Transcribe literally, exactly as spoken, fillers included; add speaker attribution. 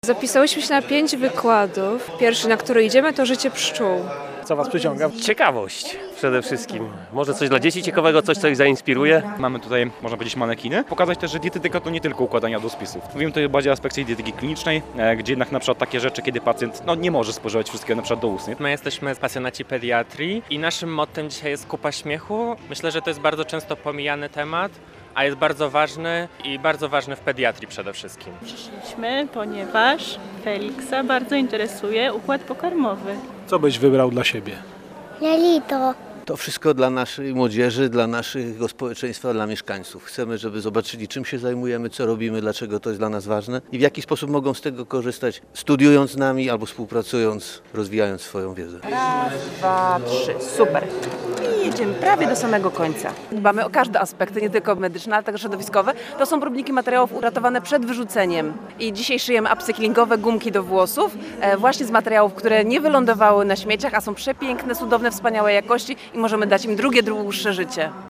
Speaker 1: Zapisałyśmy się na pięć wykładów. Pierwszy, na który idziemy, to życie pszczół.
Speaker 2: Co Was przyciąga?
Speaker 3: Ciekawość przede wszystkim. Może coś dla dzieci ciekawego, coś, co ich zainspiruje.
Speaker 4: Mamy tutaj, można powiedzieć, manekiny. Pokazać też, że dietetyka to nie tylko układanie jadłospisów. Mówimy tutaj bardziej o aspekcie dietetyki klinicznej, e, gdzie jednak na przykład takie rzeczy, kiedy pacjent no, nie może spożywać wszystkiego na przykład do ust. Nie?
Speaker 5: My jesteśmy pasjonaci pediatrii i naszym mottem dzisiaj jest kupa śmiechu. Myślę, że to jest bardzo często pomijany temat, a jest bardzo ważny i bardzo ważny w pediatrii przede wszystkim.
Speaker 6: Przyszliśmy, ponieważ Feliksa bardzo interesuje układ pokarmowy.
Speaker 2: Co byś wybrał dla siebie?
Speaker 7: Lelito.
Speaker 8: To wszystko dla naszej młodzieży, dla naszego społeczeństwa, dla mieszkańców. Chcemy, żeby zobaczyli, czym się zajmujemy, co robimy, dlaczego to jest dla nas ważne i w jaki sposób mogą z tego korzystać, studiując z nami albo współpracując, rozwijając swoją wiedzę.
Speaker 9: Raz, dwa, trzy. Super. I jedziemy prawie do samego końca. Dbamy o każde aspekty, nie tylko medyczne, ale także środowiskowe. To są próbniki materiałów uratowane przed wyrzuceniem. I dzisiaj szyjemy upcyklingowe gumki do włosów, e, właśnie z materiałów, które nie wylądowały na śmieciach, a są przepiękne, cudowne, wspaniałej jakości i możemy dać im drugie, dłuższe życie.